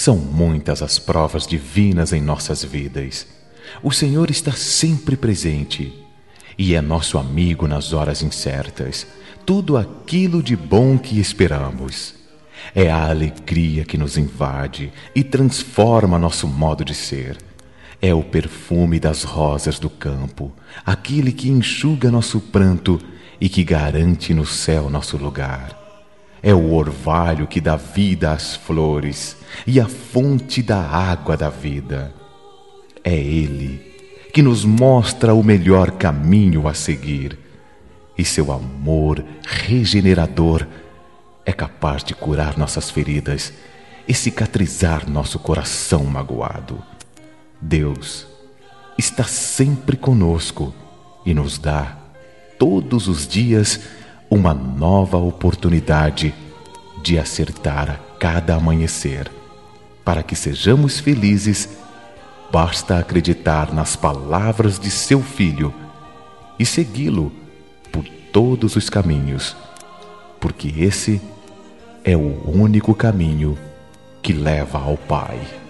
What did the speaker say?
São muitas as provas divinas em nossas vidas. O Senhor está sempre presente e é nosso amigo nas horas incertas. Tudo aquilo de bom que esperamos. É a alegria que nos invade e transforma nosso modo de ser. É o perfume das rosas do campo, aquele que enxuga nosso pranto e que garante no céu nosso lugar. É o orvalho que dá vida às flores e a fonte da água da vida. É Ele que nos mostra o melhor caminho a seguir, e seu amor regenerador é capaz de curar nossas feridas e cicatrizar nosso coração magoado. Deus está sempre conosco e nos dá, todos os dias, uma nova oportunidade de acertar a cada amanhecer. Para que sejamos felizes, basta acreditar nas palavras de seu Filho e segui-lo por todos os caminhos, porque esse é o único caminho que leva ao Pai.